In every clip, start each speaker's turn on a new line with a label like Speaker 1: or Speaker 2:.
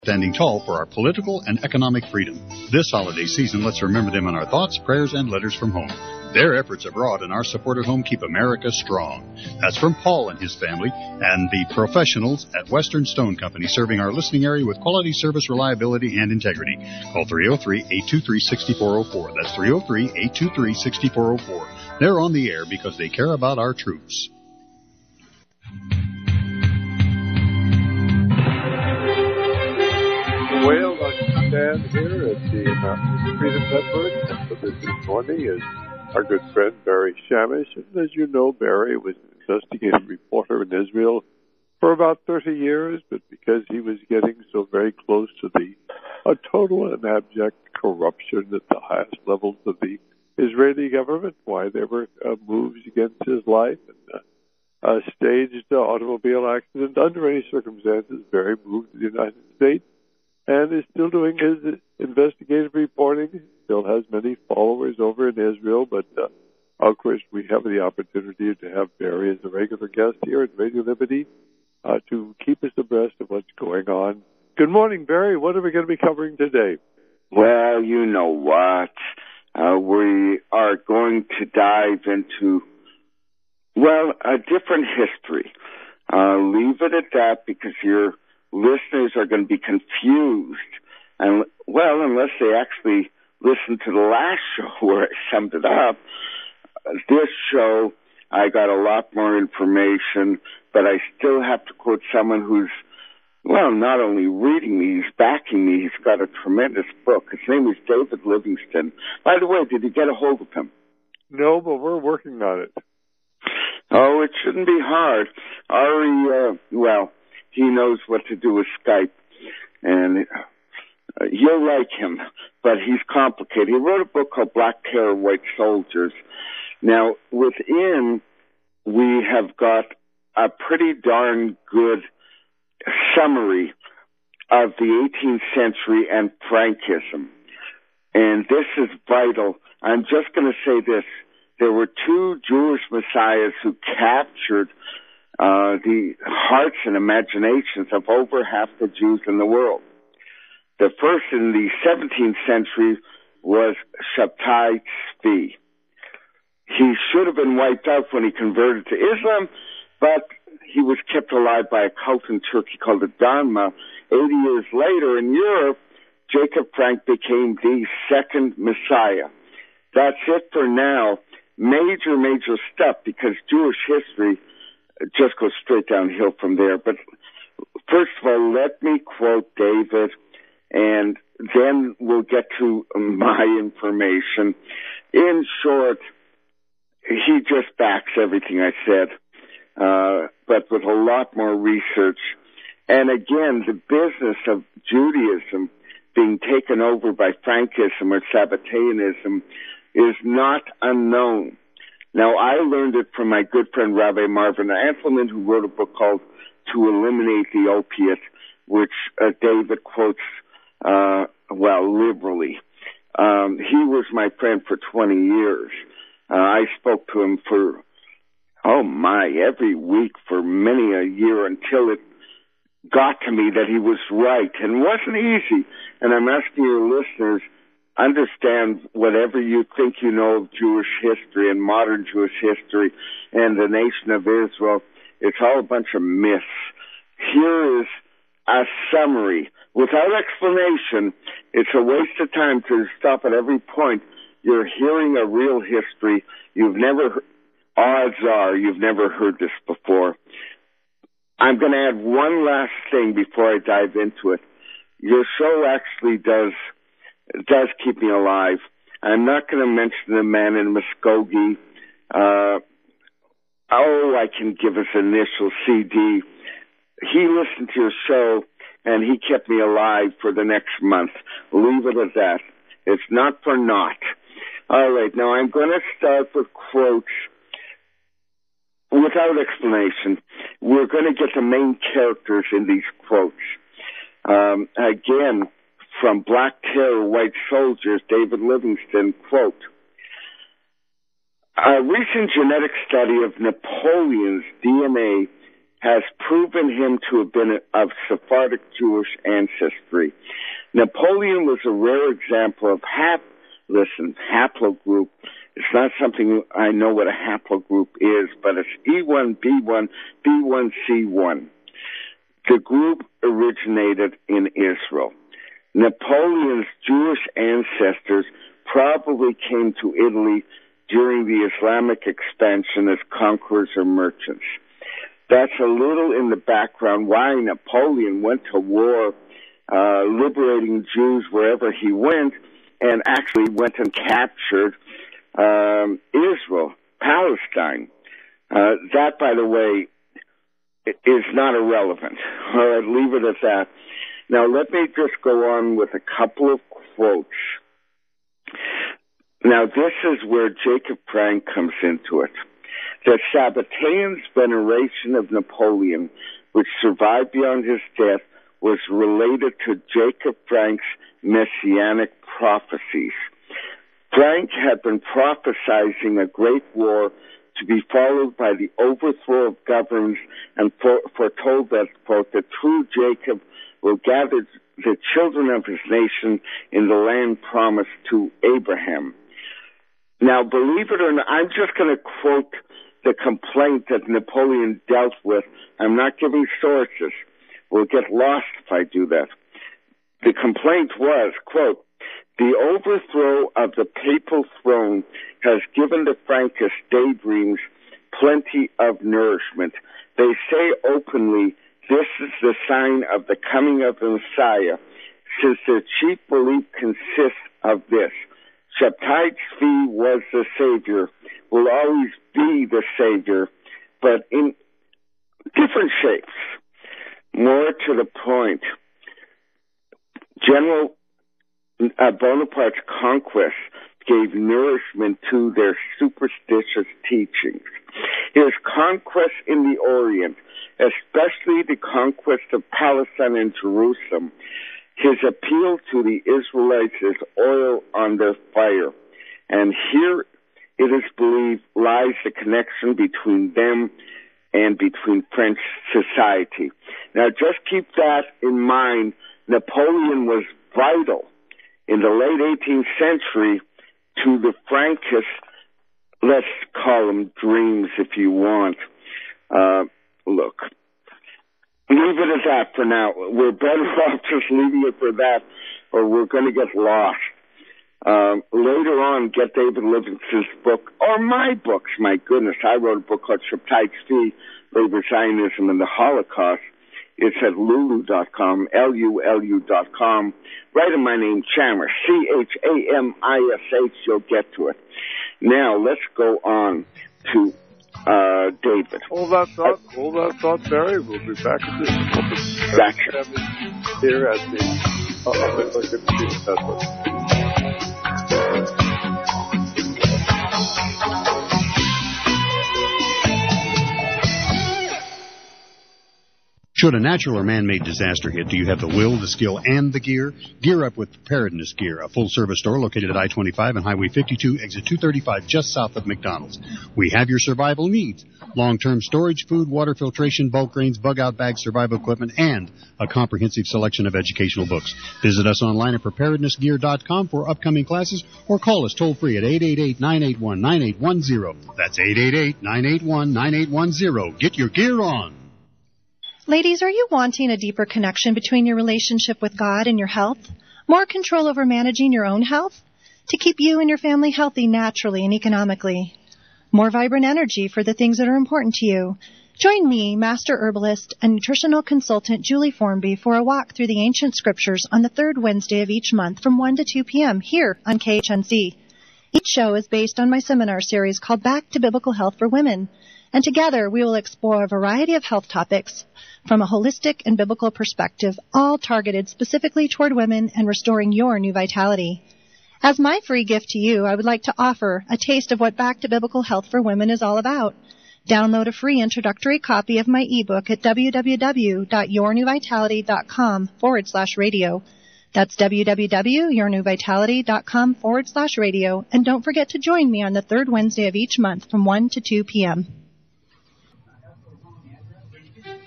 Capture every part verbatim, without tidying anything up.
Speaker 1: standing tall for our political and economic freedom. This holiday season, let's remember them in our thoughts, prayers, and letters from home. Their efforts abroad and our support at home keep America strong. That's from Paul and his family and the professionals at Western Stone Company, serving our listening area with quality service, reliability, and integrity. Call three oh three, eight two three, six four oh four. That's three oh three, eight two three, six four oh four. They're on the air because they care about our troops.
Speaker 2: Well, I stand here at the Mountain Freedom Network, and with us this morning is our good friend Barry Shamish. And as you know, Barry was an investigative reporter in Israel for about thirty years, but because he was getting so very close to the a total and abject corruption at the highest levels of the Israeli government, why there were uh, moves against his life, and uh, a staged uh, automobile accident. Under any circumstances, Barry moved to the United States and is still doing his investigative reporting. Still has many followers over in Israel, but uh, of course we have the opportunity to have Barry as a regular guest here at Radio Liberty uh, to keep us abreast of what's going on. Good morning, Barry. What are we going to be covering today?
Speaker 3: Well, you know what? Uh, we are going to dive into, well, a different history. Uh, leave it at that because your listeners are going to be confused. And, well, unless they actually listen to the last show where I summed it up, this show, I got a lot more information, but I still have to quote someone who's, well, not only reading me, he's backing me. He's got a tremendous book. His name is David Livingston. By the way, did you get a hold of him?
Speaker 2: No, but we're working on it.
Speaker 3: Oh, it shouldn't be hard. Ari, uh, well, he knows what to do with Skype, and uh, you'll like him, but he's complicated. He wrote a book called Black Terror, White Soldiers. Now, within, we have got a pretty darn good summary of the eighteenth century and Frankism. And this is vital. I'm just going to say this. There were two Jewish messiahs who captured uh, the hearts and imaginations of over half the Jews in the world. The first in the seventeenth century was Shabtai Tzvi. He should have been wiped out when he converted to Islam, but he was kept alive by a cult in Turkey called the Dharma. Eighty years later in Europe, Jacob Frank became the second Messiah. That's it for now. Major, major stuff, because Jewish history just goes straight downhill from there. But first of all, let me quote David, and then we'll get to my information. In short, he just backs everything I said. Uh, but with a lot more research. And again, the business of Judaism being taken over by Frankism or Sabbateanism is not unknown. Now, I learned it from my good friend Rabbi Marvin Anselman, who wrote a book called To Eliminate the Opiate, which uh, David quotes, uh, well, liberally. Um, he was my friend for twenty years. Uh, I spoke to him for Oh my, every week for many a year until it got to me that he was right. And it wasn't easy. And I'm asking your listeners, understand whatever you think you know of Jewish history and modern Jewish history and the nation of Israel. It's all a bunch of myths. Here is a summary. Without explanation, it's a waste of time to stop at every point. You're hearing a real history. You've never heard. Odds are you've never heard this before. I'm going to add one last thing before I dive into it. Your show actually does does keep me alive. I'm not going to mention the man in Muskogee. Uh, oh, I can give his initial C D. He listened to your show, and he kept me alive for the next month. Leave it at that. It's not for naught. All right, now I'm going to start with quotes. Without explanation, we're going to get the main characters in these quotes. Um, again, from Black Terror, White Soldiers, David Livingston, quote, a recent genetic study of Napoleon's D N A has proven him to have been of Sephardic Jewish ancestry. Napoleon was a rare example of hap, listen, haplogroup. It's not something I know what a haplogroup is, but it's E one B one B one C one. The group originated in Israel. Napoleon's Jewish ancestors probably came to Italy during the Islamic expansion as conquerors or merchants. That's a little in the background why Napoleon went to war, uh, liberating Jews wherever he went, and actually went and captured um, Israel, Palestine. Uh, that, by the way, is not irrelevant. All right, leave it at that. Now, let me just go on with a couple of quotes. Now, this is where Jacob Frank comes into it. The Sabbateans' veneration of Napoleon, which survived beyond his death, was related to Jacob Frank's messianic prophecies. Frank had been prophesizing a great war to be followed by the overthrow of governments and foretold that, quote, the true Jacob will gather the children of his nation in the land promised to Abraham. Now, believe it or not, I'm just going to quote the complaint that Napoleon dealt with. I'm not giving sources. We'll get lost if I do that. The complaint was, quote, the overthrow of the papal throne has given the Frankish daydreams plenty of nourishment. They say openly, this is the sign of the coming of the Messiah, since their chief belief consists of this. Shabtai Tzvi was the Savior, will always be the Savior, but in different shapes. More to the point, General uh, Bonaparte's conquest gave nourishment to their superstitious teachings. His conquest in the Orient, especially the conquest of Palestine and Jerusalem, his appeal to the Israelites is oil on their fire. And here it is believed lies the connection between them and between French society. Now just keep that in mind. Napoleon was vital in the late eighteenth century to the Frankish, let's call them dreams if you want. Uh, look, leave it at that for now. We're better off just leaving it for that, or we're going to get lost. Um, later on, get David Livingston's book, or my books, my goodness. I wrote a book called Shabtai Tzvi, Labor Zionism and the Holocaust. It's at lulu dot com, L U L U dot com. Write in my name, Chamish, C H A M I S H, you'll get to it. Now, let's go on to uh, David.
Speaker 2: Hold that thought, uh, hold that thought, Barry. We'll be back at this moment.
Speaker 3: Back
Speaker 2: here at the uh, Freedom Network.
Speaker 1: Should a natural or man-made disaster hit, do you have the will, the skill, and the gear? Gear up with Preparedness Gear, a full-service store located at I twenty-five and Highway fifty-two, exit two thirty-five, just south of McDonald's. We have your survival needs. Long-term storage, food, water filtration, bulk grains, bug-out bags, survival equipment, and a comprehensive selection of educational books. Visit us online at preparedness gear dot com for upcoming classes or call us toll-free at eight eight eight, nine eight one, nine eight one zero. That's eight eight eight, nine eight one, nine eight one zero. Get your gear on.
Speaker 4: Ladies, are you wanting a deeper connection between your relationship with God and your health? More control over managing your own health? To keep you and your family healthy naturally and economically? More vibrant energy for the things that are important to you? Join me, Master Herbalist and Nutritional Consultant Julie Formby, for a walk through the ancient scriptures on the third Wednesday of each month from one to two p.m. here on K H N C. Each show is based on my seminar series called Back to Biblical Health for Women. And together we will explore a variety of health topics from a holistic and biblical perspective, all targeted specifically toward women and restoring your new vitality. As my free gift to you, I would like to offer a taste of what Back to Biblical Health for Women is all about. Download a free introductory copy of my ebook at www.yournewvitality.com forward slash radio. That's www.yournewvitality.com forward slash radio. And don't forget to join me on the third Wednesday of each month from one to two p.m.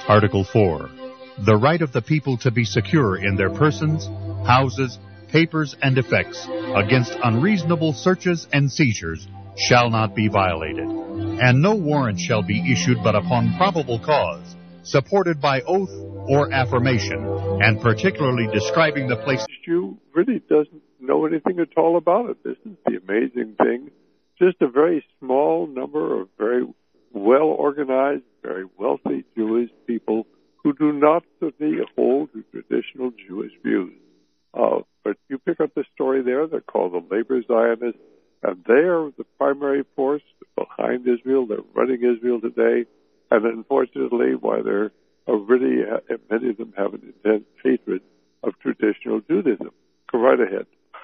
Speaker 1: Article four. The right of the people to be secure in their persons, houses, papers, and effects against unreasonable searches and seizures shall not be violated, and no warrant shall be issued but upon probable cause, supported by oath or affirmation, and particularly describing the place.
Speaker 2: Jew really doesn't know anything at all about it. This is the amazing thing. Just a very small number of very well-organized, very wealthy Jewish people who do not certainly hold to traditional Jewish views. Uh, but you pick up the story there. They're called the Labor Zionists, and they are the primary force behind Israel. They're running Israel today, and unfortunately, why they're uh, really, uh, many of them have an intense hatred of traditional Judaism. Go right ahead.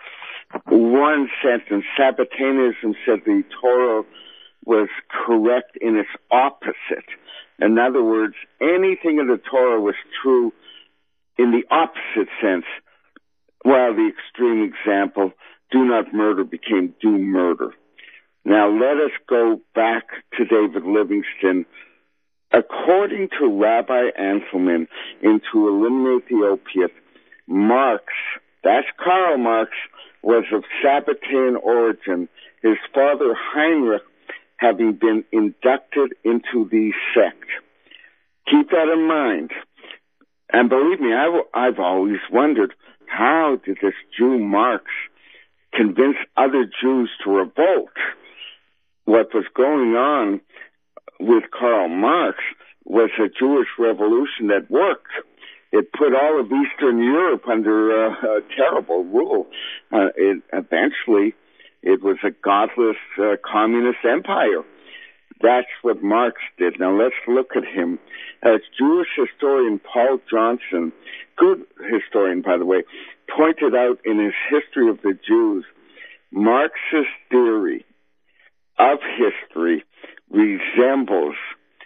Speaker 3: One sentence. Sabbateanism said the Torah was correct in its opposite. In other words, anything in the Torah was true in the opposite sense. Well, the extreme example, do not murder, became do murder. Now, let us go back to David Livingstone. According to Rabbi Anselman, in To Eliminate the Opiate, Marx, that's Karl Marx, was of Sabbatean origin, his father Heinrich having been inducted into the sect. Keep that in mind. And believe me, I've, I've always wondered, how did this Jew Marx convince other Jews to revolt? What was going on with Karl Marx was a Jewish revolution that worked. It put all of Eastern Europe under uh, a terrible rule. Uh, it, eventually, it was a godless uh, communist empire. That's what Marx did. Now let's look at him. As Jewish historian Paul Johnson, good historian by the way, pointed out in his History of the Jews, Marx's theory of history resembles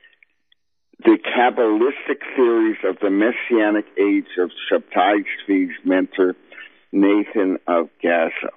Speaker 3: the Kabbalistic theories of the Messianic age of Shabtai Tzvi's mentor, Nathan of Gaza.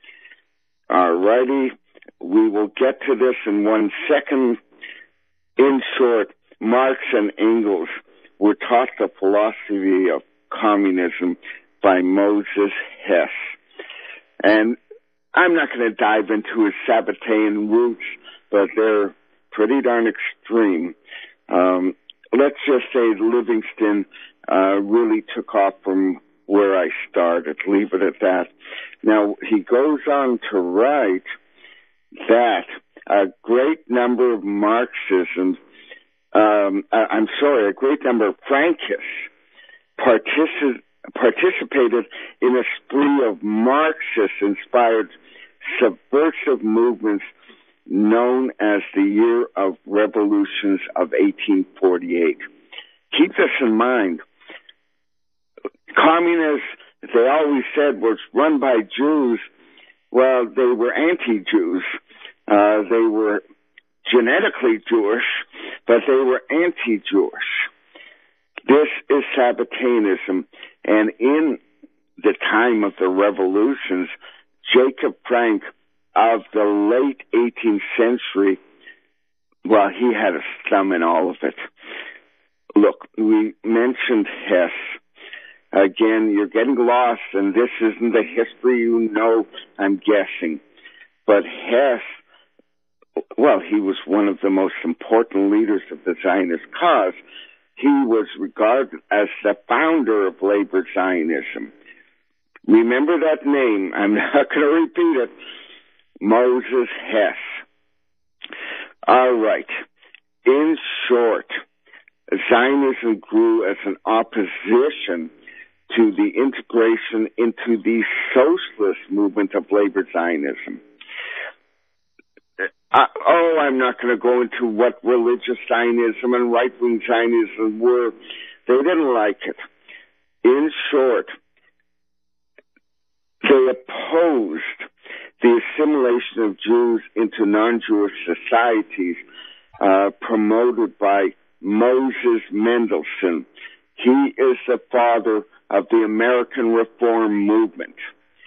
Speaker 3: Alrighty, we will get to this in one second. In short, Marx and Engels were taught the philosophy of communism by Moses Hess. And I'm not going to dive into his Sabbatean roots, but they're pretty darn extreme. Um, let's just say Livingstone uh, really took off from where I started. Leave it at that. Now, he goes on to write that a great number of Marxisms, um, I'm sorry, a great number of Frankists partici- participated in a spree of Marxist-inspired subversive movements known as the Year of Revolutions of eighteen forty-eight. Keep this in mind. Communists, they always said, was run by Jews. Well, they were anti-Jews. Uh, they were genetically Jewish, but they were anti-Jewish. This is Sabbateanism. And in the time of the revolutions, Jacob Frank of the late eighteenth century, well, he had a thumb in all of it. Look, we mentioned Hess. Again, you're getting lost, and this isn't the history you know, I'm guessing. But Hess, well, he was one of the most important leaders of the Zionist cause. He was regarded as the founder of labor Zionism. Remember that name. I'm not going to repeat it. Moses Hess. All right. In short, Zionism grew as an opposition to the integration into the socialist movement of labor Zionism. Uh, oh, I'm not going to go into what religious Zionism and right-wing Zionism were. They didn't like it. In short, they opposed the assimilation of Jews into non-Jewish societies uh, promoted by Moses Mendelssohn. He is the father of the American Reform movement.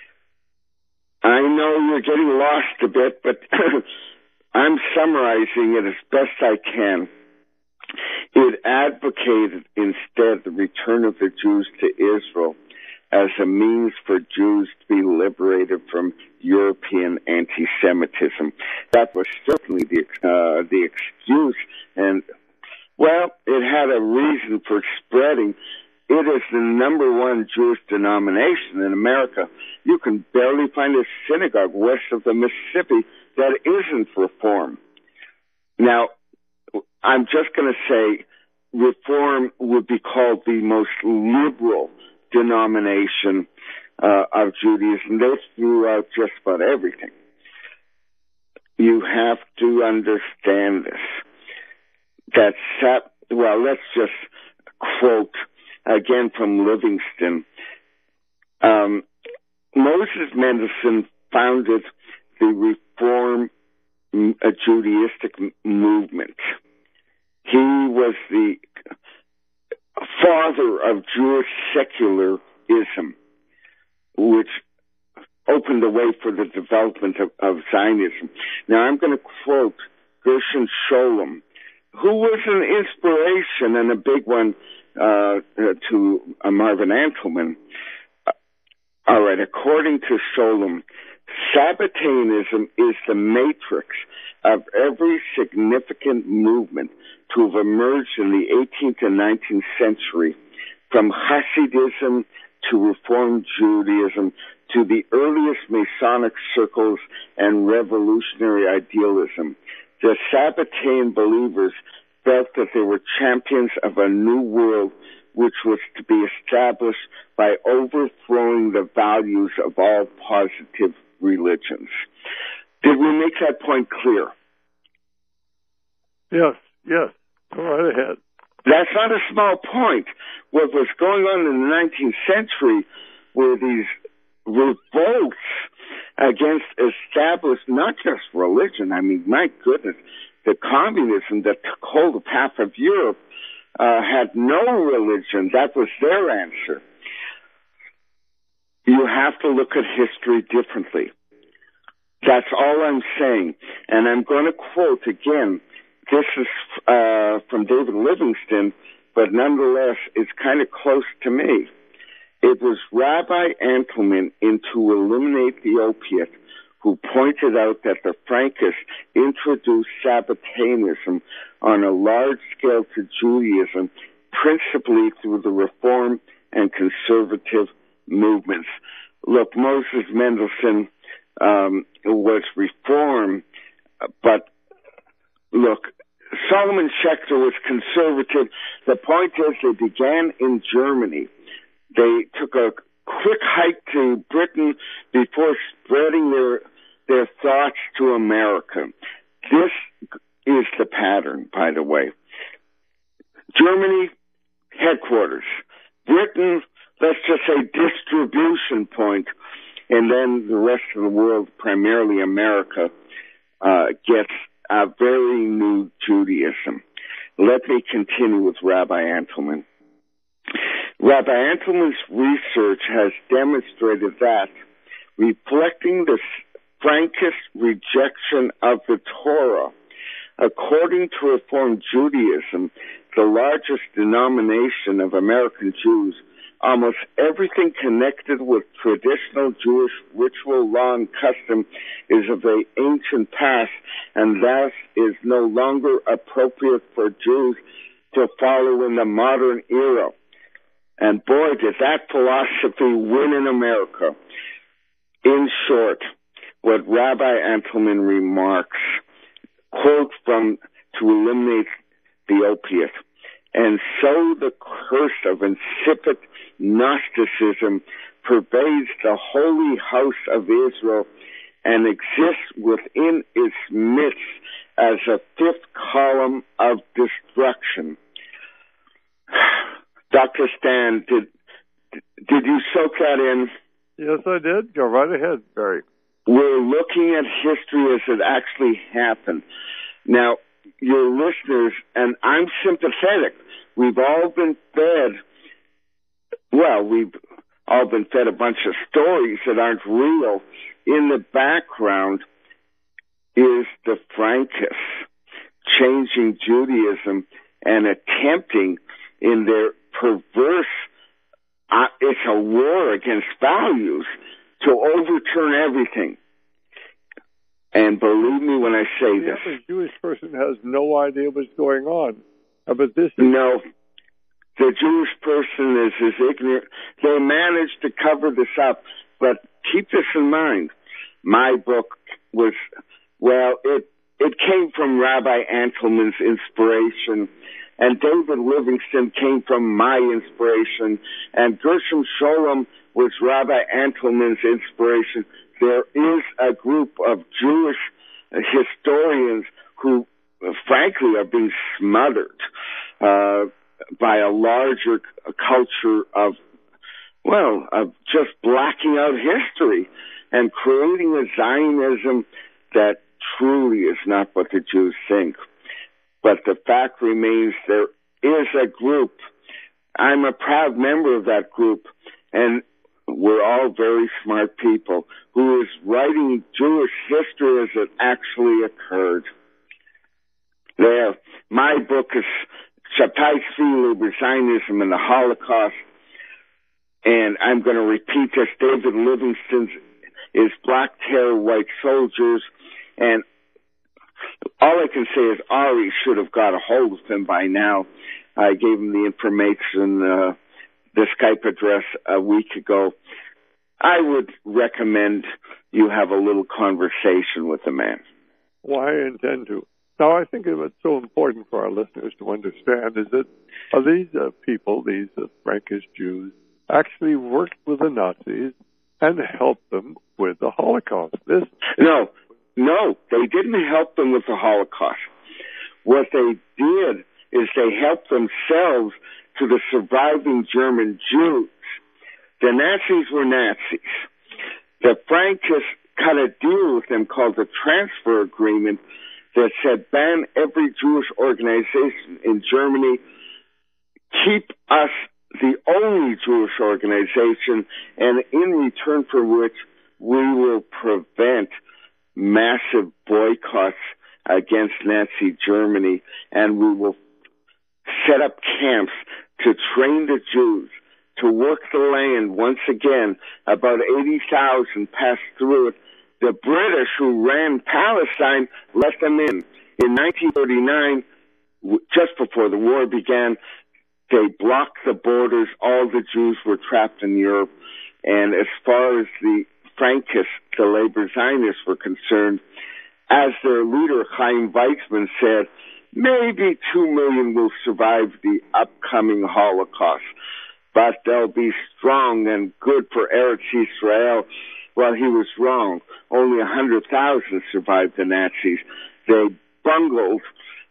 Speaker 3: I know you're getting lost a bit, but I'm summarizing it as best I can. It advocated instead the return of the Jews to Israel as a means for Jews to be liberated from European anti-Semitism. That was certainly the uh, the excuse, and, well, it had a reason for spreading. It is the number one Jewish denomination in America. You can barely find a synagogue west of the Mississippi that isn't Reform. Now, I'm just going to say Reform would be called the most liberal denomination uh, of Judaism. They threw out just about everything. You have to understand this. That sap, well, let's just quote again from Livingston. Um, Moses Mendelssohn founded the Reform a Judaistic movement. He was the father of Jewish secularism, which opened the way for the development of, of Zionism. Now, I'm going to quote Gershon Scholem, who was an inspiration and a big one uh, to uh, Marvin Antleman. Uh, all right, according to Scholem, Sabbateanism is the matrix of every significant movement to have emerged in the eighteenth and nineteenth century, from Hasidism to Reform Judaism to the earliest Masonic circles and revolutionary idealism. The Sabbatean believers felt that they were champions of a new world which was to be established by overthrowing the values of all positive religions. Did we make that point clear?
Speaker 2: Yes, yes. Go right ahead.
Speaker 3: That's not a small point. What was going on in the nineteenth century were these revolts against established, not just religion. I mean, my goodness, the communism that took hold of half of Europe uh, had no religion. That was their answer. You have to look at history differently. That's all I'm saying. And I'm going to quote again. This is uh, from David Livingston, but nonetheless, it's kind of close to me. It was Rabbi Antleman in To Eliminate the Opiate who pointed out that the Frankists introduced Sabbateanism on a large scale to Judaism, principally through the Reform and conservative movements. Look, Moses Mendelssohn um, was Reform, but look, Solomon Schechter was conservative. The point is they began in Germany. They took a quick hike to Britain before spreading their their thoughts to America. This is the pattern, by the way. Germany, headquarters. Britain, let's just say distribution point. And then the rest of the world, primarily America, uh, gets a very new Judaism. Let me continue with Rabbi Antleman. Rabbi Antleman's research has demonstrated that, reflecting the Frankist rejection of the Torah, according to Reform Judaism, the largest denomination of American Jews, almost everything connected with traditional Jewish ritual, law, and custom is of an ancient past, and thus is no longer appropriate for Jews to follow in the modern era. And boy, did that philosophy win in America. In short, what Rabbi Antleman remarks, quote from To Eliminate the Opiate, and so the curse of insipid Gnosticism pervades the holy house of Israel and exists within its midst as a fifth column of destruction. Doctor Stan, did did you soak that in?
Speaker 2: Yes, I did. Go right ahead, Barry.
Speaker 3: We're looking at history as it actually happened. Now, your listeners, and I'm sympathetic, we've all been fed, well, we've all been fed a bunch of stories that aren't real. In the background is the Frankists changing Judaism and attempting in their perverse, uh, it's a war against values, to overturn everything. And believe me when I say
Speaker 2: the
Speaker 3: this.
Speaker 2: average Jewish person has no idea what's going on. Uh, but this is...
Speaker 3: No. The Jewish person is as ignorant. They managed to cover this up. But keep this in mind. My book was, well, it, it came from Rabbi Antelman's inspiration. And David Livingston came from my inspiration. And Gershom Scholem was Rabbi Antelman's inspiration. There is a group of Jewish historians who, uh, frankly, are being smothered uh, by a larger culture of, well, of just blacking out history and creating a Zionism that truly is not what the Jews think. But the fact remains there is a group. I'm a proud member of that group, and we're all very smart people, who is writing Jewish history as it actually occurred. There, my book is Shabtai Tzvi über Zionism and the Holocaust, and I'm going to repeat this. David Livingston's is Black Terror, White Soldiers, and all I can say is Ari should have got a hold of him by now. I gave him the information, uh, the Skype address a week ago. I would recommend you have a little conversation with the man.
Speaker 2: Well, I intend to. Now, I think what's so important for our listeners to understand is that uh, these uh, people, these uh, Frankish Jews, actually worked with the Nazis and helped them with the Holocaust. This
Speaker 3: No, no, they didn't help them with the Holocaust. What they did is they helped themselves to the surviving German Jews. The Nazis were Nazis. The Frankists cut a deal with them called the Transfer Agreement that said ban every Jewish organization in Germany, keep us the only Jewish organization, and in return for which we will prevent massive boycotts against Nazi Germany, and we will set up camps to train the Jews to work the land once again. About eighty thousand passed through it. The British, who ran Palestine, let them in. In nineteen thirty-nine, just before the war began, they blocked the borders. All the Jews were trapped in Europe. And as far as the Frankists, the labor Zionists, were concerned, as their leader, Chaim Weizmann, said, maybe two million will survive the upcoming Holocaust, but they'll be strong and good for Eretz Yisrael. Well, he was wrong. Only one hundred thousand survived the Nazis. They bungled,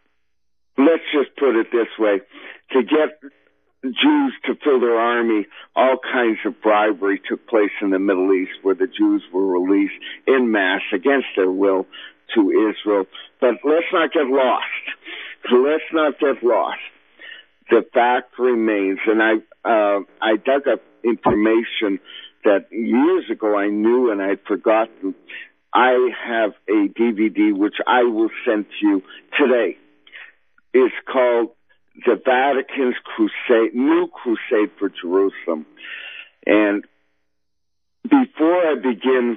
Speaker 3: let's just put it this way, to get Jews to fill their army. All kinds of bribery took place in the Middle East, where the Jews were released en masse against their will to Israel. But let's not get lost. Let's not get lost. The fact remains, and I uh, I dug up information that years ago I knew and I'd forgotten. I have a D V D which I will send to you today. It's called The Vatican's Crusade, New Crusade for Jerusalem. And before I begin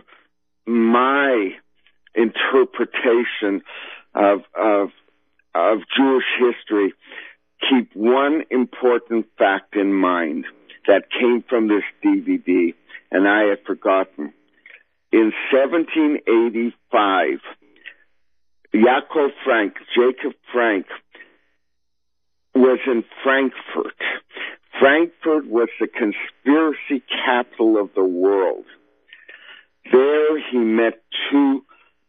Speaker 3: my interpretation of of of Jewish history, keep one important fact in mind that came from this D V D, and I had forgotten. In seventeen eighty-five, Yaakov Frank, Jacob Frank, was in Frankfurt. Frankfurt was the conspiracy capital of the world. There he met two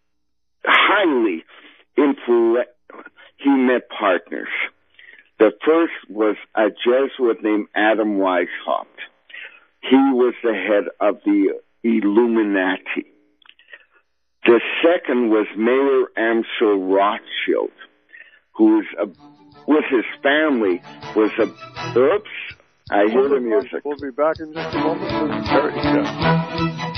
Speaker 3: highly influential, he met partners. The first was a Jesuit named Adam Weishaupt. He was the head of the Illuminati. The second was Mayer Amschel Rothschild, who was a, with his family, was a, oops, I hear the music.
Speaker 2: We'll be back in just a moment with Terry Sheff.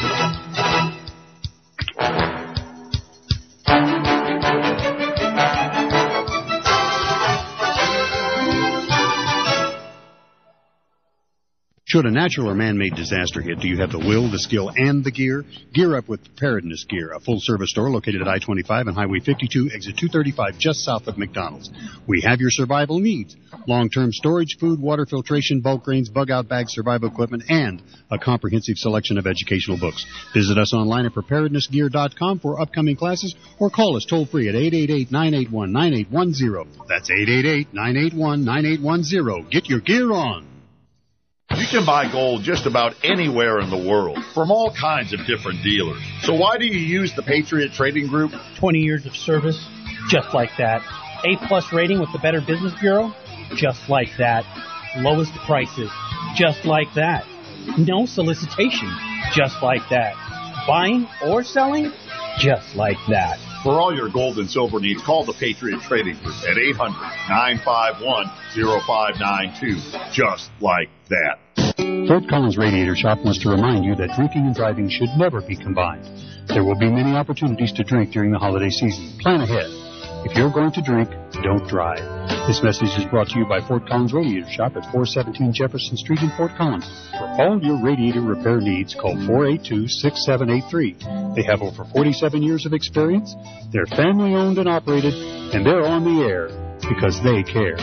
Speaker 1: Should a natural or man-made disaster hit, do you have the will, the skill, and the gear? Gear up with Preparedness Gear, a full-service store located at I twenty-five and Highway fifty-two, exit two thirty-five, just south of McDonald's. We have your survival needs. Long-term storage, food, water filtration, bulk grains, bug-out bags, survival equipment, and a comprehensive selection of educational books. Visit us online at preparedness gear dot com for upcoming classes or call us toll-free at eight eight eight, nine eight one, nine eight one zero. That's eight eight eight, nine eight one, nine eight one zero. Get your gear on.
Speaker 5: You can buy gold just about anywhere in the world from all kinds of different dealers. So why do you use the Patriot Trading Group?
Speaker 6: twenty years of service, just like that. A-plus rating with the Better Business Bureau, just like that. Lowest prices, just like that. No solicitation, just like that. Buying or selling, just like that.
Speaker 5: For all your gold and silver needs, call the Patriot Trading Group at eight hundred, nine five one, oh five nine two. Just like that.
Speaker 1: Fort Collins Radiator Shop wants to remind you that drinking and driving should never be combined. There will be many opportunities to drink during the holiday season. Plan ahead. If you're going to drink, don't drive. This message is brought to you by Fort Collins Radiator Shop at four seventeen Jefferson Street in Fort Collins. For all your radiator repair needs, call four eight two, six seven eight three. They have over forty-seven years of experience. They're family-owned and operated, and they're on the air because they care.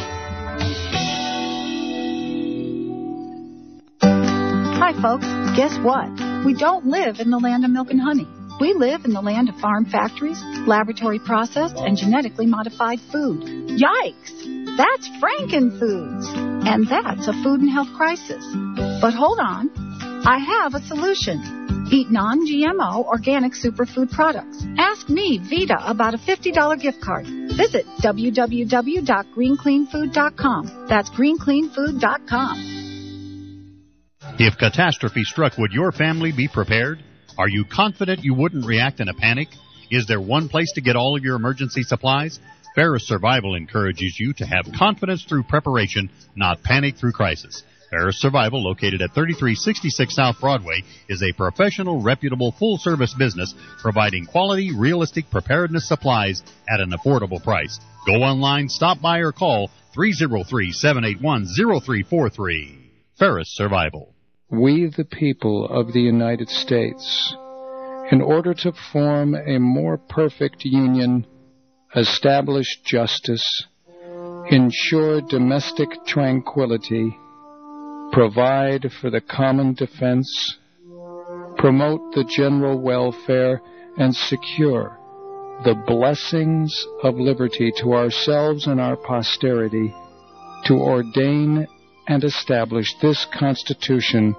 Speaker 7: Hi, folks. Guess what? We don't live in the land of milk and honey. We live in the land of farm factories, laboratory processed, and genetically modified food. Yikes! That's Frankenfoods! And that's a food and health crisis. But hold on. I have a solution. Eat non-G M O organic superfood products. Ask me, Vita, about a fifty dollars gift card. Visit w w w dot green clean food dot com. That's green clean food dot com.
Speaker 1: If catastrophe struck, would your family be prepared? Are you confident you wouldn't react in a panic? Is there one place to get all of your emergency supplies? Ferris Survival encourages you to have confidence through preparation, not panic through crisis. Ferris Survival, located at thirty-three sixty-six South Broadway, is a professional, reputable, full-service business providing quality, realistic preparedness supplies at an affordable price. Go online, stop by, or call three oh three, seven eight one, oh three four three. Ferris Survival.
Speaker 8: We, the people of the United States, in order to form a more perfect union, establish justice, ensure domestic tranquility, provide for the common defense, promote the general welfare, and secure the blessings of liberty to ourselves and our posterity, to ordain and establish this Constitution.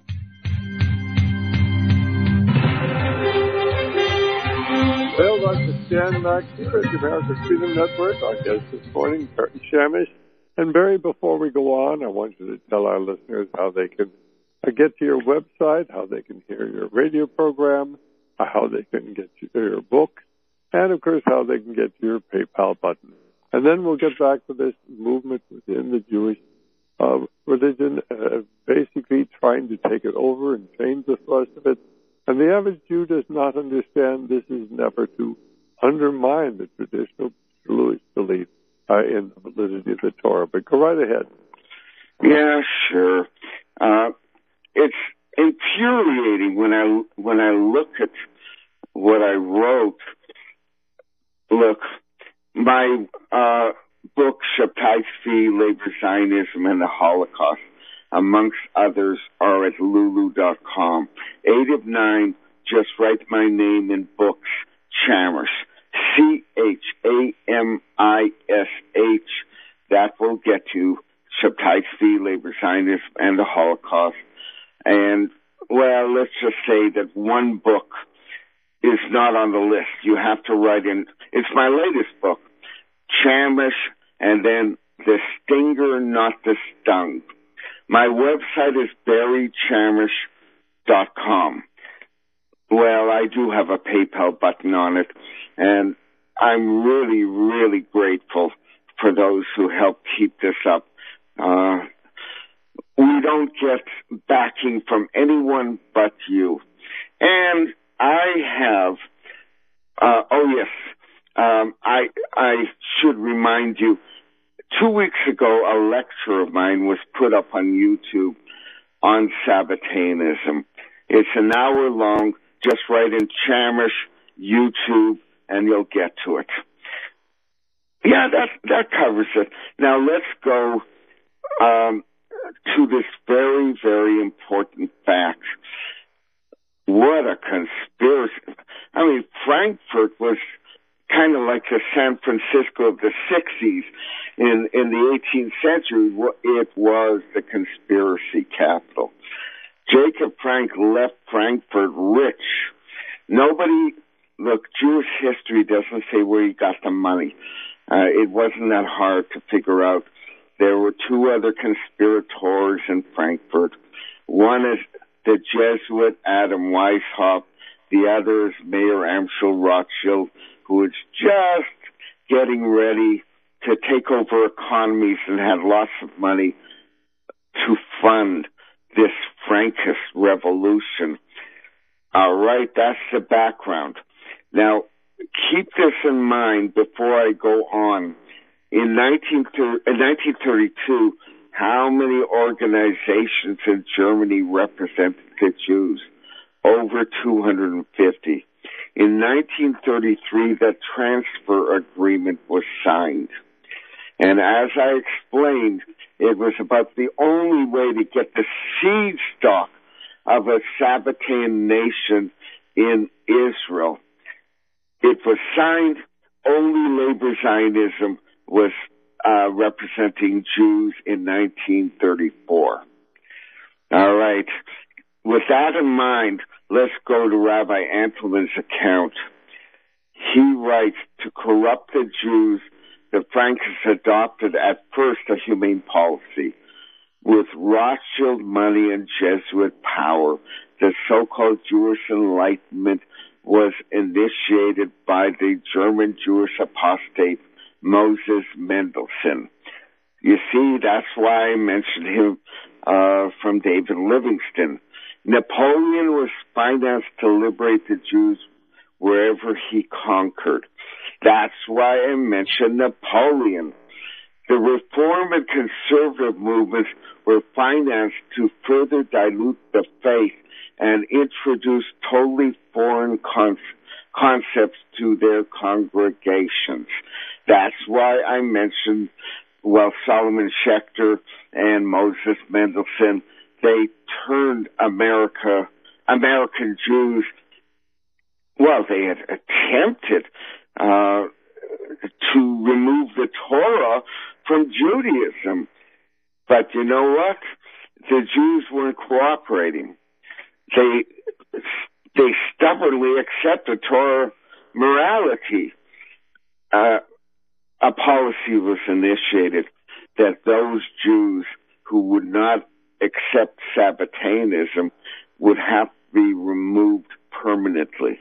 Speaker 2: Well, Doctor Stan Mack here at the American Freedom Network. Our guest this morning, Barry Shamish. And Barry, before we go on, I want you to tell our listeners how they can uh, get to your website, how they can hear your radio program, uh, how they can get to your book, and, of course, how they can get to your PayPal button. And then we'll get back to this movement within the Jewish Uh, religion, uh, basically trying to take it over and change the thrust of it. And the average Jew does not understand this is never to undermine the traditional Jewish belief uh, in the validity of the Torah. But go right ahead.
Speaker 3: Yeah, sure. Uh, it's infuriating when I when I look at what I wrote. Look, my uh, book, Shabtai Tzvi, Labor Zionism and the Holocaust, amongst others, are at lulu dot com. Eight of nine, just write my name in books, Chamish, C H A M I S H. That will get you Shabtai Tzvi, Labor Zionism and the Holocaust. And, well, let's just say that one book is not on the list. You have to write in. It's my latest book, Chamish, and then The Stinger, Not the Stung. My website is barry chamish dot com. Well, I do have a PayPal button on it, and I'm really, really grateful for those who help keep this up. Uh, we don't get backing from anyone but you. And I have, uh, oh yes, um, I, I should remind you, two weeks ago, a lecture of mine was put up on YouTube on Sabbateanism. It's an hour long. Just write in Chamish, YouTube, and you'll get to it. Yeah, that that covers it. Now let's go um, to this very, very important fact. What a conspiracy. I mean, Frankfurt was kind of like the San Francisco of the sixties. In, in the eighteenth century, it was the conspiracy capital. Jacob Frank left Frankfurt rich. Nobody, look, Jewish history doesn't say where he got the money. Uh, it wasn't that hard to figure out. There were two other conspirators in Frankfurt. One is the Jesuit Adam Weishaupt. The other is Mayor Amschel Rothschild, who was just getting ready to take over economies and had lots of money to fund this Frankist revolution. All right, that's the background. Now, keep this in mind before I go on. In nineteen thirty-two, how many organizations in Germany represented the Jews? Over two hundred fifty. In nineteen thirty-three, the transfer agreement was signed. And as I explained, it was about the only way to get the seed stock of a Sabbatean nation in Israel. It was signed. Only labor Zionism was uh, representing Jews in nineteen thirty-four. All right. With that in mind, let's go to Rabbi Antelman's account. He writes, to corrupt the Jews, the Frankists adopted at first a humane policy. With Rothschild money and Jesuit power, the so-called Jewish Enlightenment was initiated by the German Jewish apostate Moses Mendelssohn. You see, that's why I mentioned him uh, from David Livingstone. Napoleon was financed to liberate the Jews wherever he conquered. That's why I mentioned Napoleon. The reform and conservative movements were financed to further dilute the faith and introduce totally foreign con- concepts to their congregations. That's why I mentioned, well, Solomon Schechter and Moses Mendelssohn. They turned America, American Jews, well, they had attempted uh, to remove the Torah from Judaism. But you know what? The Jews weren't cooperating. They they stubbornly accepted Torah morality. Uh, a policy was initiated that those Jews who would not accept Sabbateanism would have to be removed permanently.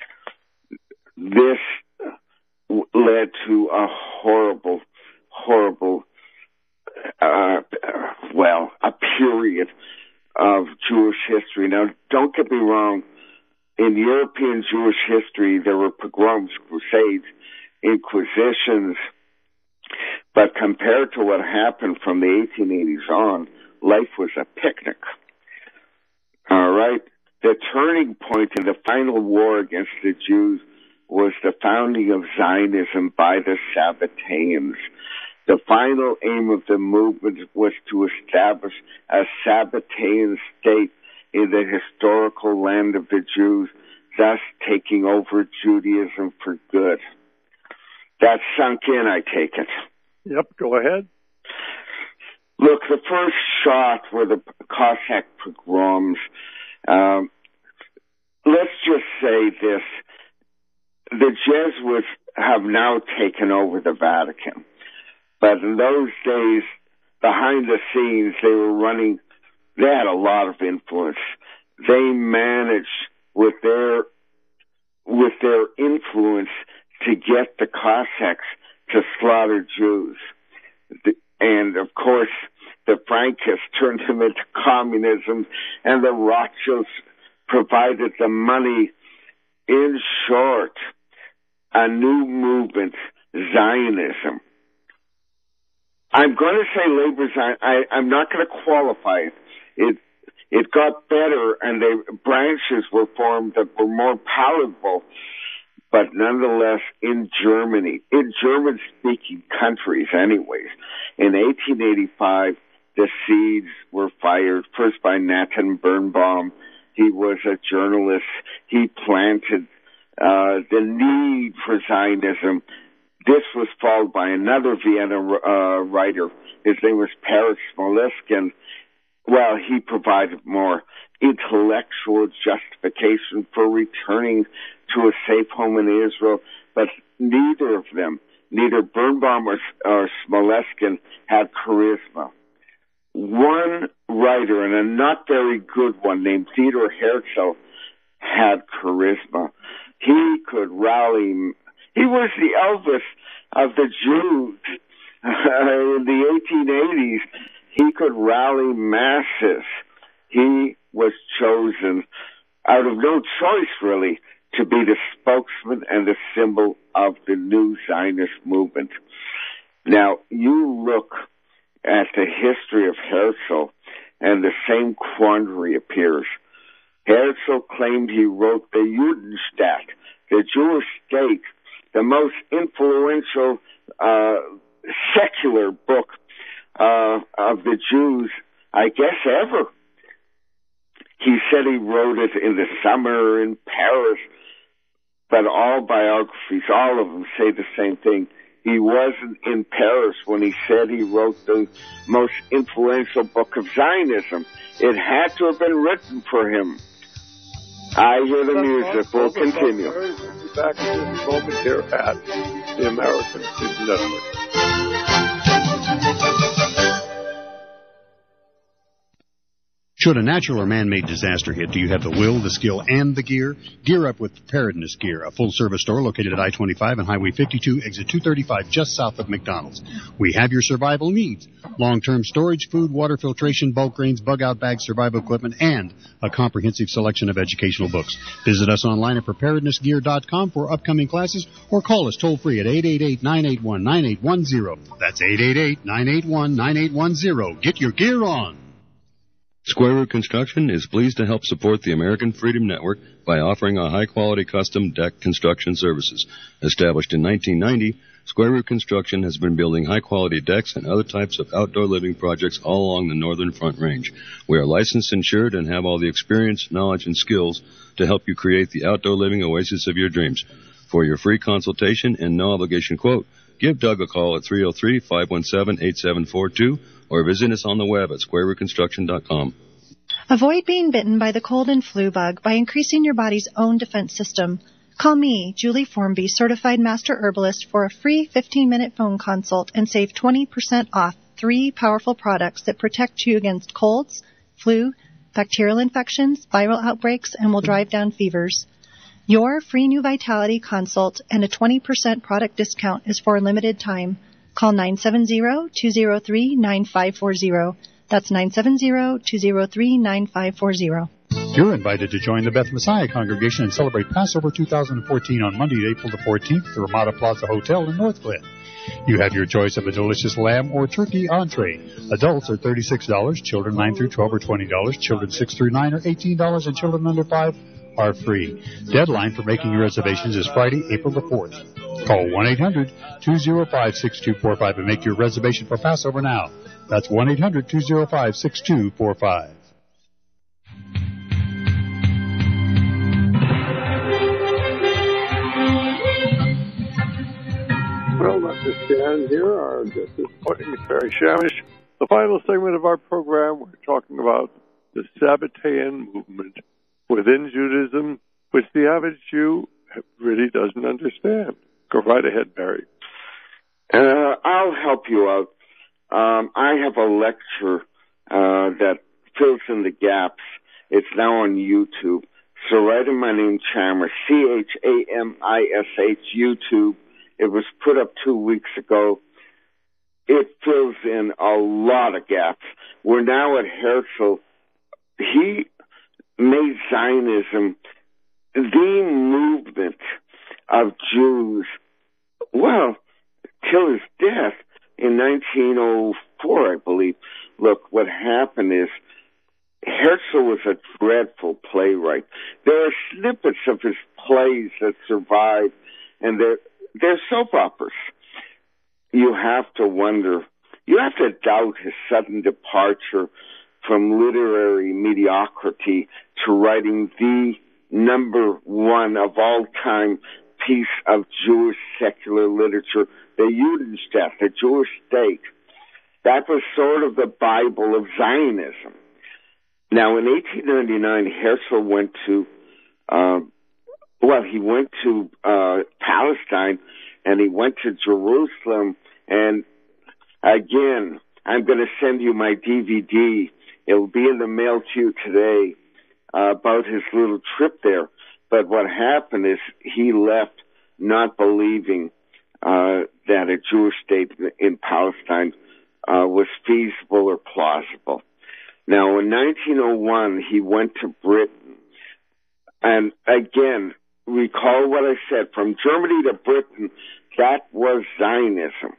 Speaker 3: This led to a horrible, horrible, uh, well, a period of Jewish history. Now, don't get me wrong. In European Jewish history, there were pogroms, crusades, inquisitions, but compared to what happened from the eighteen eighties on, life was a picnic. All right? The turning point in the final war against the Jews was the founding of Zionism by the Sabbateans. The final aim of the movement was to establish a Sabbatean state in the historical land of the Jews, thus taking over Judaism for good. That sunk in, I take it.
Speaker 2: Yep, go ahead.
Speaker 3: Look, the first shot were the Cossack pogroms. Um, let's just say this. The Jesuits have now taken over the Vatican. But in those days, behind the scenes, they were running, they had a lot of influence. They managed with their, with their influence to get the Cossacks to slaughter Jews. The, and of course, the Frankists turned them into communism, and the Rothschilds provided the money. In short, a new movement, Zionism. I'm going to say labor Zion. I, I'm not going to qualify it. It it got better, and the branches were formed that were more palatable. But nonetheless, in Germany, in German-speaking countries anyways, in eighteen eighty-five, the seeds were fired, first by Nathan Birnbaum. He was a journalist. He planted uh, the need for Zionism. This was followed by another Vienna uh, writer. His name was Peretz Smoleskin. Well, he provided more intellectual justification for returning to a safe home in Israel, but neither of them, neither Birnbaum or, or Smoleskin, had charisma. One writer, and a not very good one, named Theodor Herzl, had charisma. He could rally. He was the Elvis of the Jews. In the eighteen eighties, he could rally masses. He was chosen out of no choice, really, to be the spokesman and the symbol of the new Zionist movement. Now, you look at the history of Herzl, and the same quandary appears. Herzl claimed he wrote the Judenstaat, the Jewish state, the most influential uh, secular book uh, of the Jews, I guess, ever. He said he wrote it in the summer in Paris, but all biographies, all of them say the same thing. He wasn't in Paris when he said he wrote the most influential book of Zionism. It had to have been written for him. I hear the music. We'll continue.
Speaker 2: We'll be back in just a moment here at the American Freedom Network.
Speaker 1: Should a natural or man-made disaster hit, do you have the will, the skill, and the gear? Gear up with Preparedness Gear, a full-service store located at I twenty-five and Highway fifty-two, exit two thirty-five, just south of McDonald's. We have your survival needs: long-term storage, food, water filtration, bulk grains, bug-out bags, survival equipment, and a comprehensive selection of educational books. Visit us online at preparedness gear dot com for upcoming classes, or call us toll-free at eight eight eight, nine eight one, nine eight one zero. That's eight eight eight, nine eight one, nine eight one zero. Get your gear on.
Speaker 9: Square Root Construction is pleased to help support the American Freedom Network by offering a high-quality custom deck construction services. Established in nineteen ninety, Square Root Construction has been building high-quality decks and other types of outdoor living projects all along the Northern Front Range. We are licensed, insured, and have all the experience, knowledge, and skills to help you create the outdoor living oasis of your dreams. For your free consultation and no-obligation quote, give Doug a call at three oh three, five one seven, eight seven four two or visit us on the web at square root construction dot com.
Speaker 4: Avoid being bitten by the cold and flu bug by increasing your body's own defense system. Call me, Julie Formby, certified master herbalist, for a free fifteen-minute phone consult and save twenty percent off three powerful products that protect you against colds, flu, bacterial infections, viral outbreaks, and will drive down fevers. Your free New Vitality consult and a twenty percent product discount is for a limited time. Call nine seven zero, two zero three, nine five four zero. That's nine seven zero, two zero three, nine five four zero.
Speaker 1: You're invited to join the Beth Messiah congregation and celebrate Passover two thousand fourteen on Monday, April the fourteenth at the Ramada Plaza Hotel in North Glen. You have your choice of a delicious lamb or turkey entree. Adults are thirty-six dollars, children nine through twelve are twenty dollars, children six through nine are eighteen dollars, and children under five are free. Deadline for making your reservations is Friday, April the fourth. Call one eight hundred, two oh five, six two four five and make your reservation for Passover now. That's one eight hundred, two oh five, six two four five.
Speaker 2: Well, Doctor Stan here, our guest this morning is Barry Shamish. The final segment of our program, we're talking about the Sabbatean movement within Judaism, which the average Jew really doesn't understand. Go right ahead, Barry.
Speaker 3: Uh, I'll help you out. Um, I have a lecture uh, that fills in the gaps. It's now on YouTube. So write in my name, Chamish, C H A M I S H, YouTube. It was put up two weeks ago. It fills in a lot of gaps. We're now at Herzl. He made Zionism the movement of Jews, well, till his death in nineteen oh four, I believe. Look, what happened is Herzl was a dreadful playwright. There are snippets of his plays that survive, and they're, they're soap operas. You have to wonder, you have to doubt his sudden departure from literary mediocrity to writing the number one of all time piece of Jewish secular literature, the Judenstaat, the Jewish state. That was sort of the Bible of Zionism. Now, in eighteen ninety-nine, Herzl went to, uh, well, he went to uh, Palestine, and he went to Jerusalem, and again, I'm going to send you my D V D. It'll be in the mail to you today uh, about his little trip there. But what happened is he left not believing uh, that a Jewish state in Palestine uh, was feasible or plausible. Now, in nineteen oh one, he went to Britain. And again, recall what I said, from Germany to Britain, that was Zionism.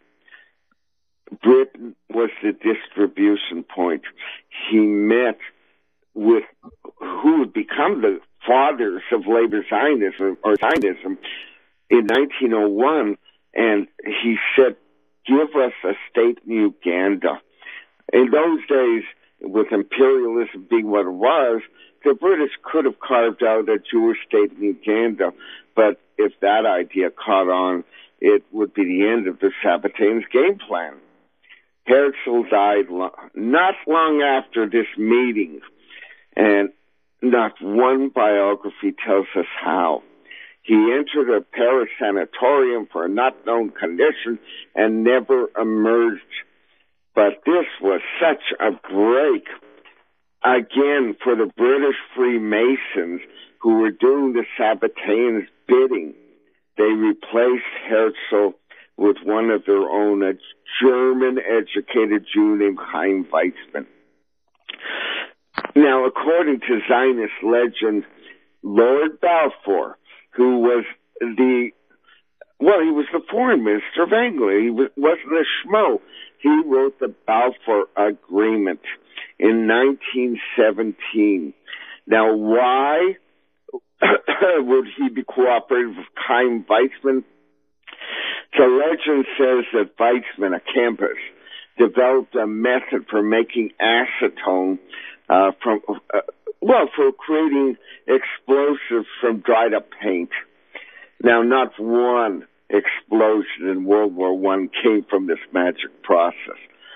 Speaker 3: Britain was the distribution point. He met with who would become the fathers of labor Zionism, or Zionism, in nineteen oh one, and he said, give us a state in Uganda. In those days, with imperialism being what it was, the British could have carved out a Jewish state in Uganda, but if that idea caught on, it would be the end of the Sabbateans' game plan. Herzl died lo- not long after this meeting, and not one biography tells us how. He entered a Paris sanatorium for a not known condition and never emerged. But this was such a break, again, for the British Freemasons who were doing the Sabbateans' bidding. They replaced Herzl with one of their own, a German-educated Jew named Chaim Weizmann. Now, according to Zionist legend, Lord Balfour, who was the, well, he was the foreign minister of England. He was, wasn't a schmo. He wrote the Balfour Agreement in nineteen seventeen. Now, why would he be cooperative with Chaim Weizmann? The legend says that Weizmann, a chemist, developed a method for making acetone uh, from, uh, well, for creating explosives from dried up paint. Now, not one explosion in World War One came from this magic process.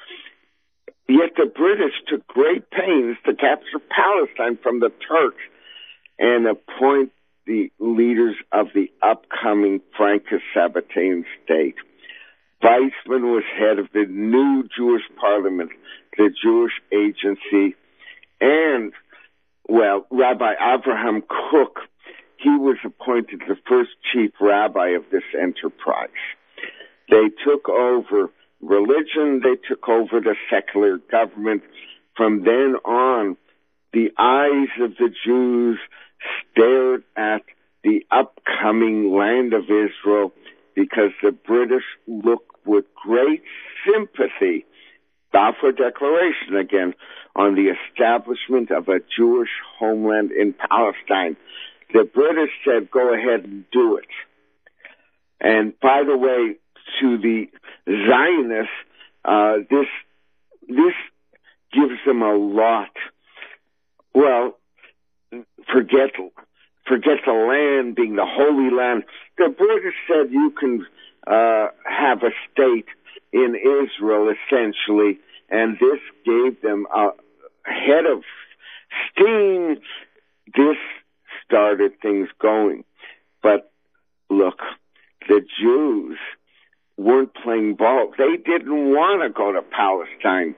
Speaker 3: Yet the British took great pains to capture Palestine from the Turks and appoint the leaders of the upcoming Franco-Sabbatean state. Weizmann was head of the new Jewish parliament, the Jewish Agency, and, well, Rabbi Abraham Kook, he was appointed the first chief rabbi of this enterprise. They took over religion, they took over the secular government. From then on, the eyes of the Jews stared at the upcoming land of Israel because the British looked with great sympathy, Balfour Declaration again, on the establishment of a Jewish homeland in Palestine. The British said, go ahead and do it. And by the way, to the Zionists, uh, this, this gives them a lot. Well, forget, forget the land being the Holy Land. The British said you can, uh, have a state in Israel essentially, and this gave them a head of steam. This started things going. But look, the Jews weren't playing ball. They didn't want to go to Palestine.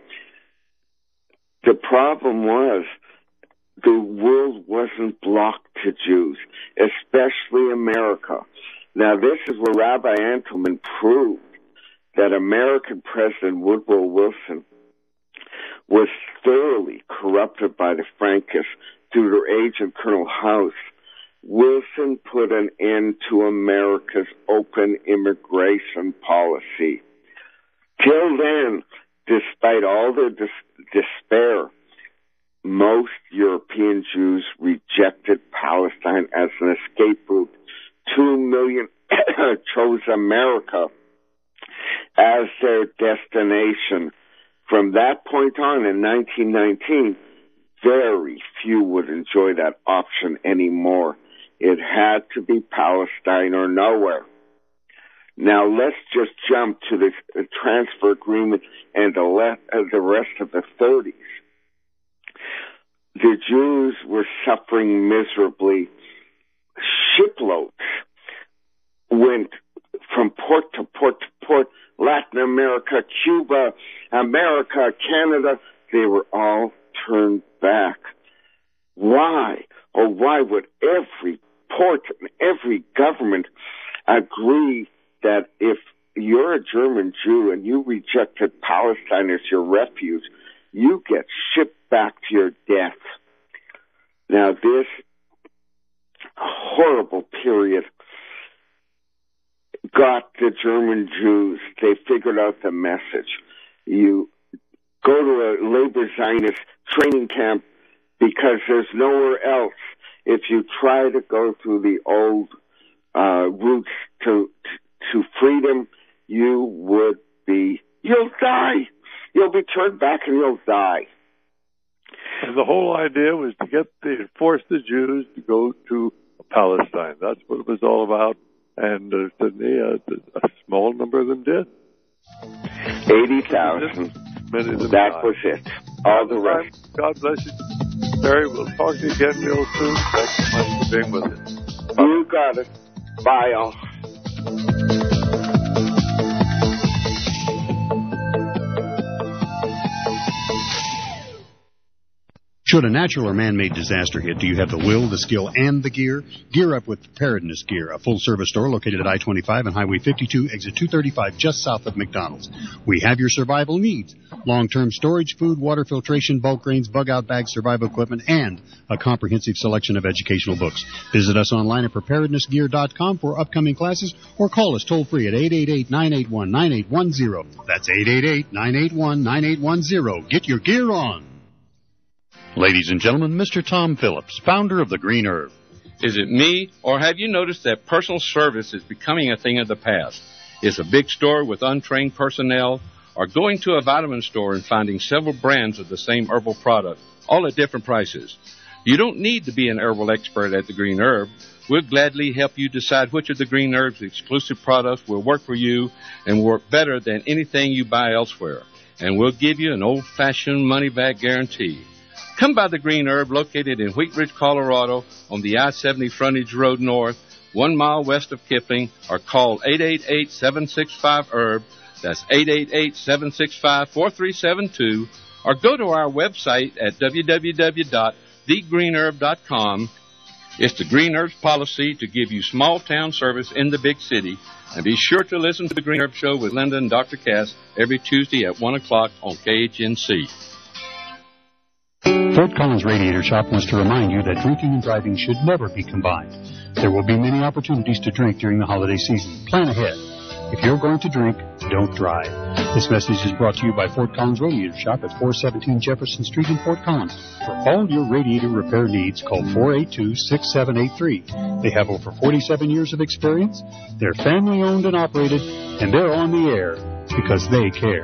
Speaker 3: The problem was the world wasn't blocked to Jews, especially America. Now, this is where Rabbi Antelman proved that American President Woodrow Wilson was thoroughly corrupted by the Frankists through their agent, Colonel House. Wilson put an end to America's open immigration policy. Till then, despite all their dis- despair, most European Jews rejected Palestine as an escape route. Two million chose America as their destination. From that point on, in nineteen nineteen, very few would enjoy that option anymore. It had to be Palestine or nowhere. Now let's just jump to the uh, transfer agreement and the, le- uh, the rest of the thirties. The Jews were suffering miserably. Shiploads went from port to port to port. Latin America, Cuba, America, Canada, they were all turned back. Why? Or why would every port and every government agree that if you're a German Jew and you rejected Palestine as your refuge, you get shipped back to your death? Now, this horrible period got the German Jews. They figured out the message. You go to a labor Zionist training camp because there's nowhere else. If you try to go through the old uh, routes to to freedom, you would be, you'll die. You'll be turned back and you'll die.
Speaker 2: And the whole idea was to get the force the Jews to go to Palestine. That's what it was all about. And uh, Sydney, uh, a small number of them did.
Speaker 3: eighty thousand. That died. Was it. All the rest.
Speaker 2: God bless you. Barry, we'll talk to you again real soon. Thanks so much for being with us.
Speaker 3: You got it. Bye, all.
Speaker 1: Should a natural or man-made disaster hit, do you have the will, the skill, and the gear? Gear up with Preparedness Gear, a full-service store located at I twenty-five and Highway fifty-two, exit two thirty-five, just south of McDonald's. We have your survival needs. Long-term storage, food, water filtration, bulk grains, bug-out bags, survival equipment, and a comprehensive selection of educational books. Visit us online at preparedness gear dot com for upcoming classes or call us toll-free at eight eight eight, nine eight one, nine eight one zero. That's eight eight eight, nine eight one, nine eight one zero. Get your gear on. Ladies and gentlemen, Mister Tom Phillips, founder of the Green Herb.
Speaker 10: Is it me, or have you noticed that personal service is becoming a thing of the past? Is a big store with untrained personnel, or going to a vitamin store and finding several brands of the same herbal product, all at different prices? You don't need to be an herbal expert at the Green Herb. We'll gladly help you decide which of the Green Herb's exclusive products will work for you and work better than anything you buy elsewhere. And we'll give you an old-fashioned money-back guarantee. Come by the Green Herb, located in Wheat Ridge, Colorado, on the I seventy Frontage Road North, one mile west of Kipling, or call eight eight eight, seven six five, herb. That's eight eight eight, seven six five, four three seven two, or go to our website at w w w dot the green herb dot com. It's the Green Herb's policy to give you small-town service in the big city. And be sure to listen to the Green Herb Show with Linda and Doctor Cass every Tuesday at one o'clock on K H N C.
Speaker 1: Fort Collins Radiator Shop wants to remind you that drinking and driving should never be combined. There will be many opportunities to drink during the holiday season. Plan ahead. If you're going to drink, don't drive. This message is brought to you by Fort Collins Radiator Shop at four seventeen Jefferson Street in Fort Collins. For all your radiator repair needs, call four eight two, six seven eight three. They have over forty-seven years of experience. They're family owned and operated, and they're on the air because they care.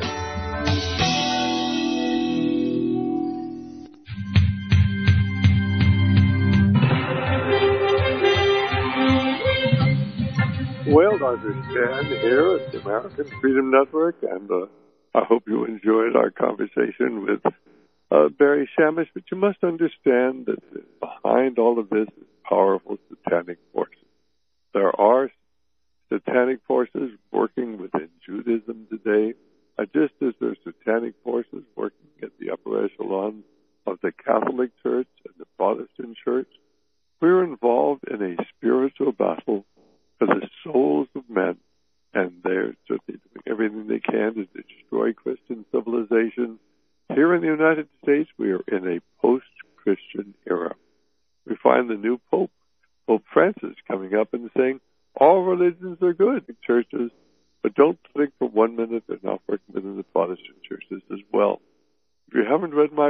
Speaker 2: Well, Doctor Stan here at the American Freedom Network, and uh, I hope you enjoyed our conversation with uh, Barry Shamish. But you must understand that behind all of this is powerful satanic forces. There are satanic forces working within Judaism today, uh, just as there are satanic forces working at the upper echelon of the Catholic Church and the Protestant Church. We're involved in a spiritual battle for the souls of men, and they're certainly doing everything they can to destroy Christian civilization. Here in the United States, we are in a post-Christian era. We find the new Pope, Pope Francis, coming up and saying, all religions are good in churches, but don't think for one minute they're not working within the Protestant churches as well. If you haven't read my book,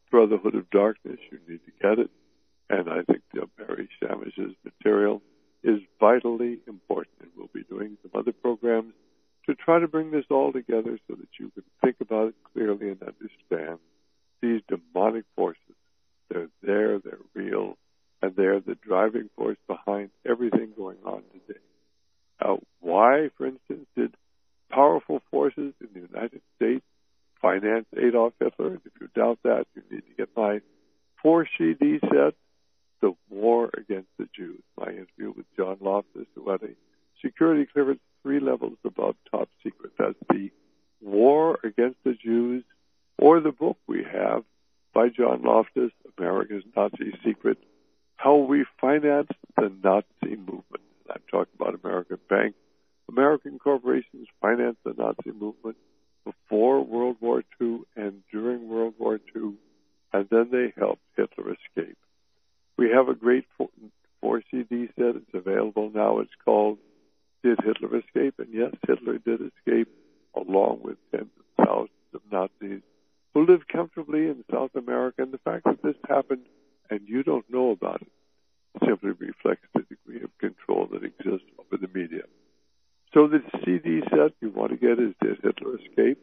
Speaker 2: Brotherhood of Darkness, you need to get it. And I think the Barry Shamish's material is vitally important. And we'll be doing some other programs to try to bring this all together so that you can think about it clearly and understand these demonic forces. They're there, they're real, and they're the driving force behind everything going on today. Uh, why, for instance, did powerful forces in the United States finance Adolf Hitler? And if you doubt that, you need to get my four C D set, The War Against the Jews, my interview with John Loftus, who had a security clearance three levels above top secret. That's the War Against the Jews, or the book we have by John Loftus, America's Nazi Secret, How We Financed the Nazi Movement. I'm talking about American banks. American corporations financed the Nazi movement before World War Two and during World War Two, and then they helped Hitler escape. We have a great four C D set. It's available now. It's called Did Hitler Escape? And yes, Hitler did escape, along with tens of thousands of Nazis who lived comfortably in South America. And the fact that this happened and you don't know about it simply reflects the degree of control that exists over the media. So the C D set you want to get is Did Hitler Escape?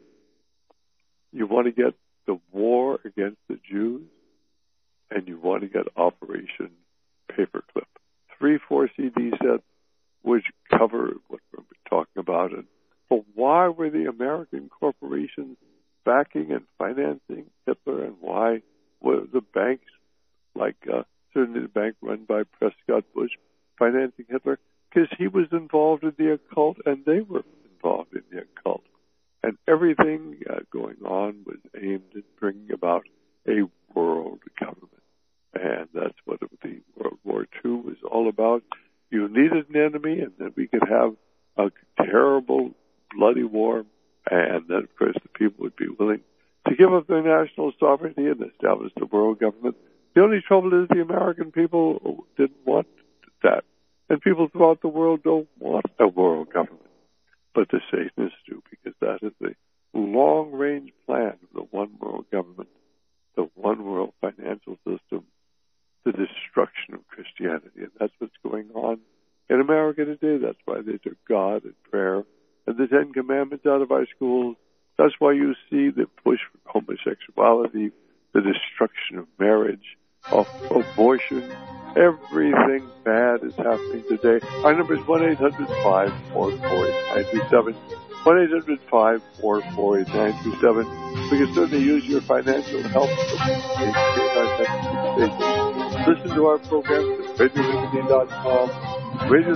Speaker 2: You want to get The War Against the Jews, and you want to get Operation Paperclip. Three four C D sets which cover what we're talking about. And but why were the American corporations backing and financing Hitler, and why were the banks, like uh, certainly the bank run by Prescott Bush, financing Hitler? Because he was involved in the occult, and they were involved in the occult. And everything uh, going on was aimed at bringing about a world government. And that's what the World War Two was all about. You needed an enemy, and then we could have a terrible, bloody war. And then, of course, the people would be willing to give up their national sovereignty and establish the world government. The only trouble is the American people didn't want that. And people throughout the world don't want a world government. But the Satanists do, because that is the long-range plan of the one world government, the one world financial system, the destruction of Christianity. And that's what's going on in America today. That's why they took God and prayer and the Ten Commandments out of our schools. That's why you see the push for homosexuality, the destruction of marriage, of abortion. Everything bad is happening today. Our number is one eight hundred five four four eight nine two seven. one eight hundred five four four eight nine two seven. We can certainly use your financial help. Listen to our programs at radio liberty dot com. Radio